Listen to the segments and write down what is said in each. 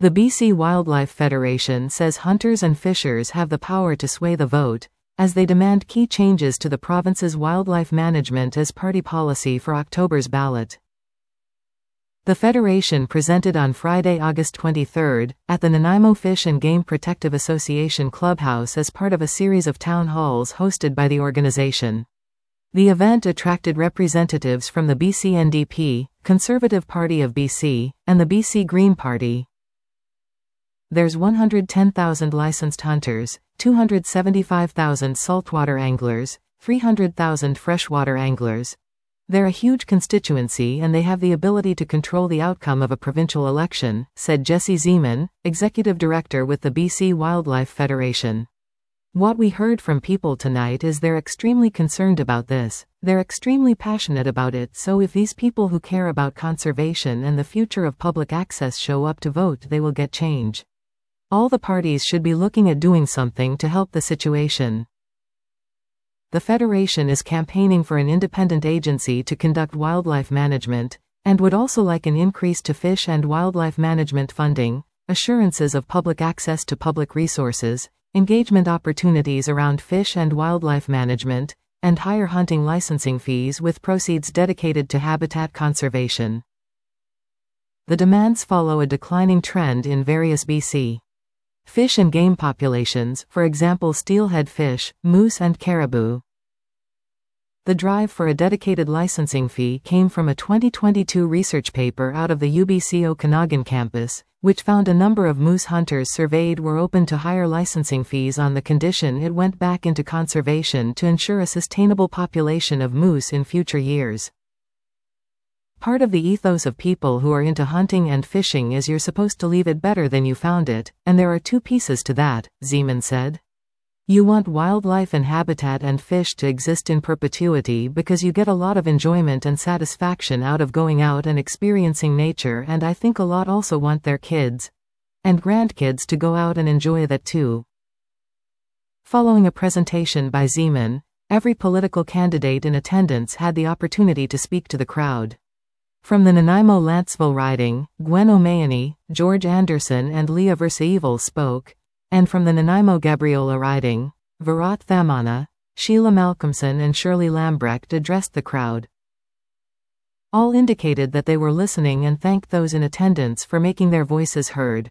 The BC Wildlife Federation says hunters and fishers have the power to sway the vote, as they demand key changes to the province's wildlife management as party policy for October's ballot. The Federation presented on Friday, August 23, at the Nanaimo Fish and Game Protective Association Clubhouse as part of a series of town halls hosted by the organization. The event attracted representatives from the BC NDP, Conservative Party of BC, and the BC Green Party. There's 110,000 licensed hunters, 275,000 saltwater anglers, 300,000 freshwater anglers. They're a huge constituency and they have the ability to control the outcome of a provincial election, said Jesse Zeman, Executive Director with the BC Wildlife Federation. What we heard from people tonight is they're extremely concerned about this, they're extremely passionate about it, so if these people who care about conservation and the future of public access show up to vote, they will get change. All the parties should be looking at doing something to help the situation. The Federation is campaigning for an independent agency to conduct wildlife management, and would also like an increase to fish and wildlife management funding, assurances of public access to public resources, engagement opportunities around fish and wildlife management, and higher hunting licensing fees with proceeds dedicated to habitat conservation. The demands follow a declining trend in various BC fish and game populations, for example steelhead fish, moose and caribou. The drive for a dedicated licensing fee came from a 2022 research paper out of the UBC Okanagan campus, which found a number of moose hunters surveyed were open to higher licensing fees on the condition it went back into conservation to ensure a sustainable population of moose in future years. Part of the ethos of people who are into hunting and fishing is you're supposed to leave it better than you found it, and there are two pieces to that, Zeman said. You want wildlife and habitat and fish to exist in perpetuity because you get a lot of enjoyment and satisfaction out of going out and experiencing nature, and I think a lot also want their kids and grandkids to go out and enjoy that too. Following a presentation by Zeman, every political candidate in attendance had the opportunity to speak to the crowd. From the Nanaimo-Lantzville riding, Gwen O'Mahony, George Anderson and Leah Versailles spoke, and from the Nanaimo-Gabriola riding, Virat Thamana, Sheila Malcolmson and Shirley Lambrecht addressed the crowd. All indicated that they were listening and thanked those in attendance for making their voices heard.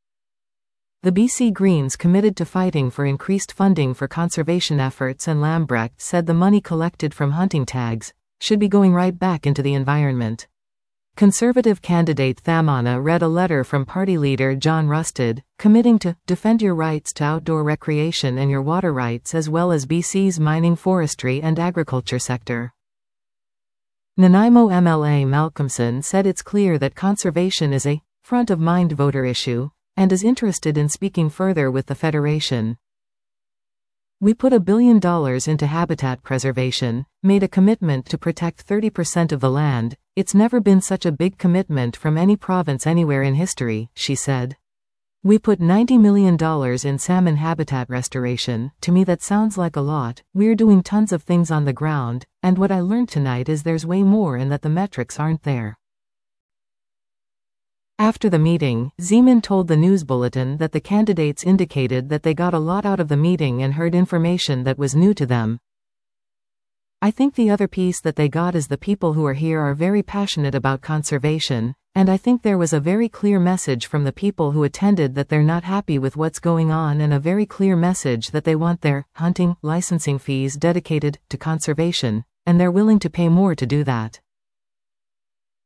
The BC Greens committed to fighting for increased funding for conservation efforts, and Lambrecht said the money collected from hunting tags should be going right back into the environment. Conservative candidate Thamana read a letter from party leader John Rustad, committing to defend your rights to outdoor recreation and your water rights as well as BC's mining, forestry and agriculture sector. Nanaimo MLA Malcolmson said it's clear that conservation is a front-of-mind voter issue, and is interested in speaking further with the Federation. We put $1 billion into habitat preservation, made a commitment to protect 30% of the land. It's never been such a big commitment from any province anywhere in history, she said. We put $90 million in salmon habitat restoration. To me that sounds like a lot. We're doing tons of things on the ground, and what I learned tonight is there's way more and that the metrics aren't there. After the meeting, Zeman told the news bulletin that the candidates indicated that they got a lot out of the meeting and heard information that was new to them. I think the other piece that they got is the people who are here are very passionate about conservation, and I think there was a very clear message from the people who attended that they're not happy with what's going on, and a very clear message that they want their hunting licensing fees dedicated to conservation, and they're willing to pay more to do that.